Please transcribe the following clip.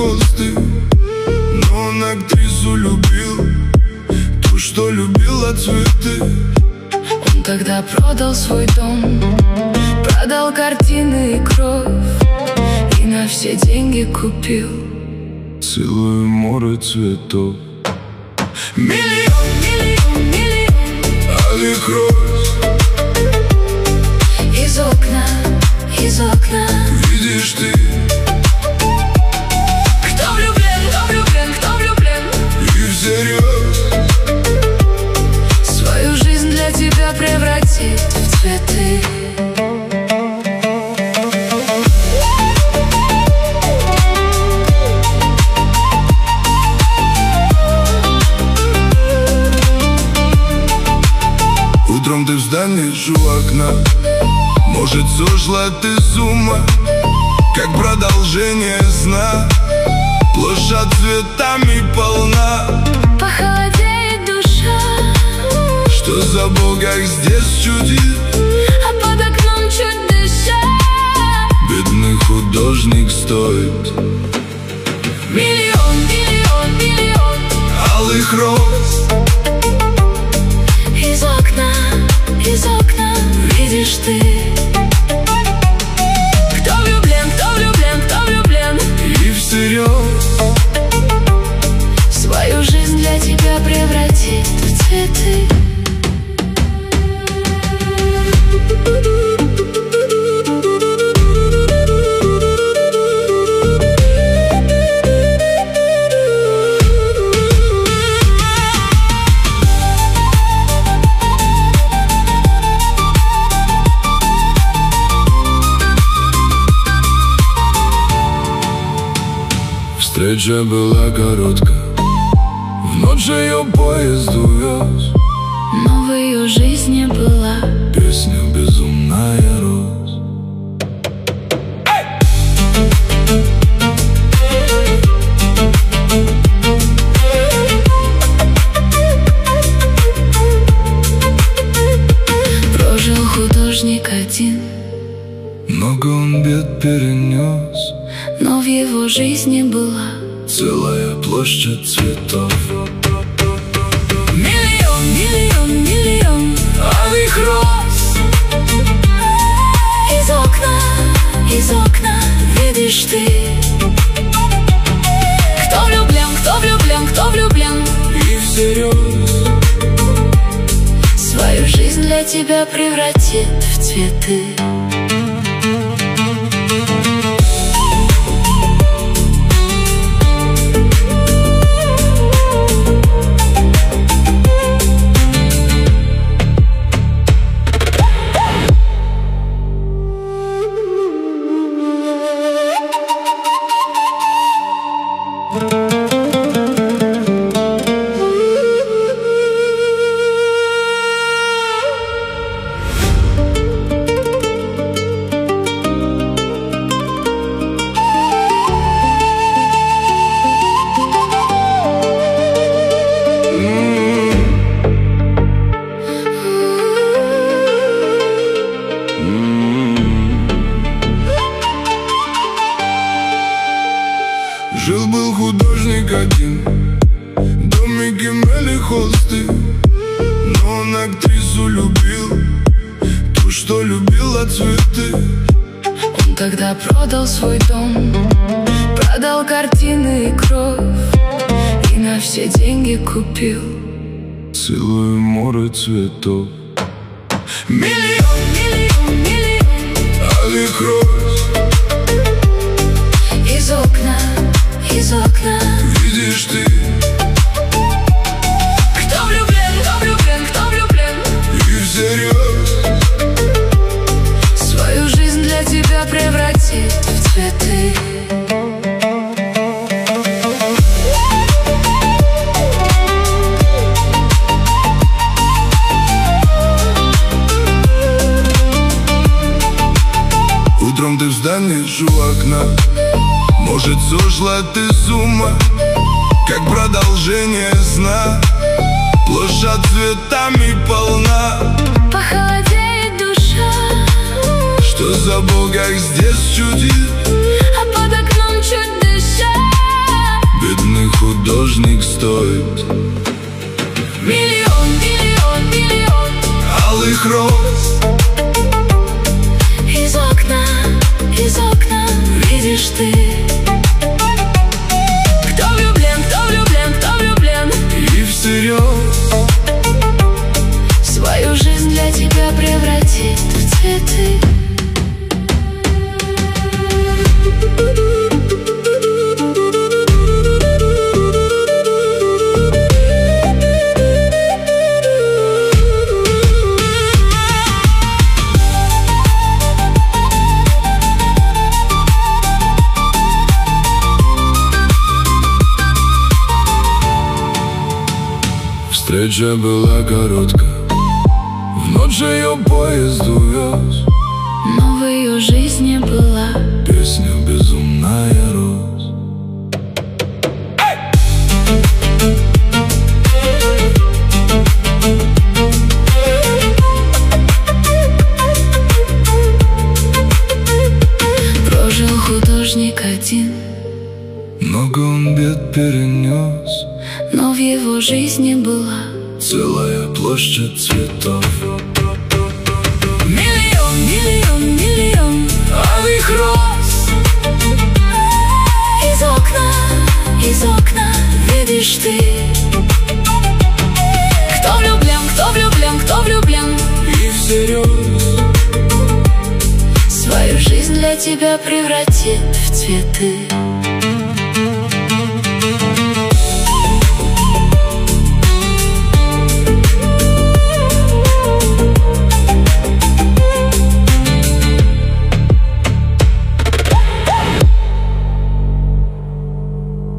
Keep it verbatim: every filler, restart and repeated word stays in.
холсты, но он актрису любил, ту, что любила цветы. Он тогда продал свой дом, продал картины и кровь, и на все деньги купил целое море цветов. Миллион, миллион, миллион алых роз. Из окна, из окна видишь ты, кто влюблен, кто влюблен, кто влюблен, и всерьез свою жизнь для тебя превратит в цветы. Утром ты встанешь у окна, может, сошла ты с ума, как продолжение сна. Площадь цветами полна, Похолодеет душа, что за Бог как здесь чудит, а под окном чуть дыша бедный художник стоит миллион, миллион, миллион алых роз. Из окна, из окна видишь ты, кто влюблен, кто влюблен, кто влюблен, И всерьез свою жизнь для тебя превратит в цветы. Встреча была короткая, в ночь ее поезд увез. Но в ее жизни была Песня безумная роз. Прожил художник один, Много он бед перенес, но в его жизни была целая площадь цветов. миллион, миллион, миллион Алых роз. Из окна, из окна видишь ты, кто влюблен, кто влюблен, кто влюблен, И всерьез свою жизнь для тебя превратит в цветы. Жил-был художник один, домики мели холсты, но он актрису любил, ту, что любила цветы. Он тогда продал свой дом, продал картины и кровь, и на все деньги купил целое море цветов. миллион, миллион, миллион Алых роз. Из окна, из окна Видишь ты, кто влюблен, кто влюблен, кто влюблен, и всерьез свою жизнь для тебя превратит в цветы. Утром ты встанешь у окна, может, сошла ты с ума, как продолжение сна. Площадь цветами полна, Похолодеет душа, что за Бог как здесь чудит, а под окном чуть дыша художник стоит Миллион, миллион, миллион алых роз. Из окна, из окна видишь ты. Кто влюблен, кто влюблен, кто влюблен И всерьез свою жизнь для тебя превратит в цветы. Встреча была короткая, в ночь ее поезд увез, Но в ее жизни была песня безумная роз. Прожил художник один, Много он бед перенес, но в его жизни была целая площадь цветов. миллион, миллион, миллион Алых роз. из окна, из окна видишь ты. Кто влюблен, кто влюблен, кто влюблен И всерьез свою жизнь для тебя превратит в цветы.